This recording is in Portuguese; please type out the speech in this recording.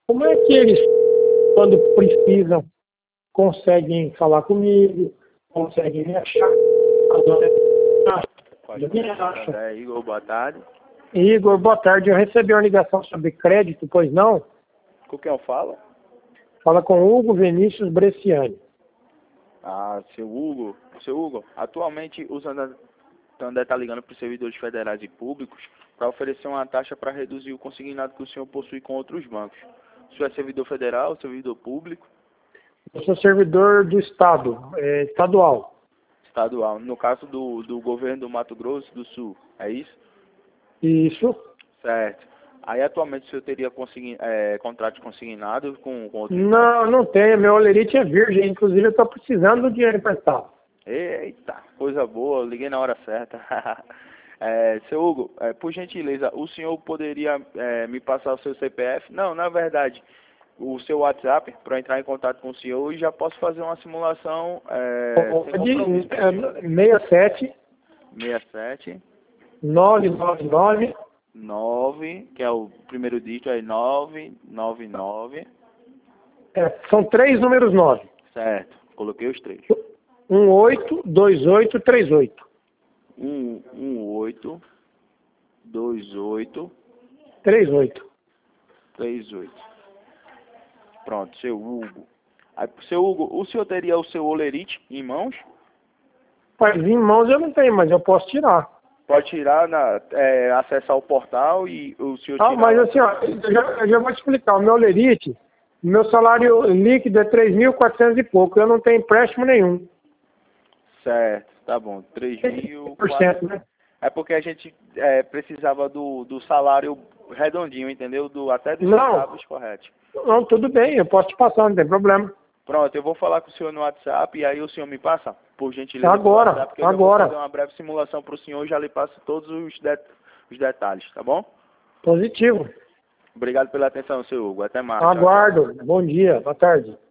Como é que eles, quando precisam, conseguem falar comigo, conseguem me achar? Pode começar, André. Igor, boa tarde. Igor, boa tarde. Eu recebi uma ligação sobre crédito, pois não? Com quem eu falo? Fala com Hugo Vinícius Bresciani. Ah, seu Hugo. Seu Hugo, atualmente o Santander está ligando para os servidores federais e públicos para oferecer uma taxa para reduzir o consignado que o senhor possui com outros bancos. O senhor é servidor federal, servidor público? Eu sou servidor do Estado, estadual. Estadual. No caso do governo do Mato Grosso do Sul, é isso? Isso. Certo. Aí atualmente o senhor teria contrato consignado com outros Não, não tenho. Meu olerite é virgem. Inclusive, eu estou precisando do dinheiro emprestado. Eita, coisa boa, eu liguei na hora certa. Seu Hugo, por gentileza, o senhor poderia me passar o seu CPF? Não, na verdade, o seu WhatsApp, para entrar em contato com o senhor, e já posso fazer uma simulação sem compromisso. 67 67 999 9, que é o primeiro dígito, é 999. São 3 números 9. Certo, coloquei os três. 182838. 18 28 38. 38. Pronto, seu Hugo. Aí, seu Hugo, o senhor teria o seu olerite em mãos? Mas em mãos eu não tenho, mas eu posso tirar. Pode tirar, acessar o portal e o senhor tirar... Mas assim, ó, eu já vou te explicar. O meu olerite, meu salário líquido é 3.400 e pouco. Eu não tenho empréstimo nenhum. Certo, tá bom. 3.000... Né? É porque a gente precisava do salário redondinho, entendeu? Até dos Não. centavos corretos. Não, tudo bem, eu posso te passar, não tem problema. Pronto, eu vou falar com o senhor no WhatsApp e aí o senhor me passa, por gentileza, agora, no WhatsApp, porque eu vou fazer uma breve simulação para o senhor e já lhe passo todos os detalhes, tá bom? Positivo. Obrigado pela atenção, seu Hugo. Até mais. Aguardo. Tchau, tchau. Bom dia, boa tarde.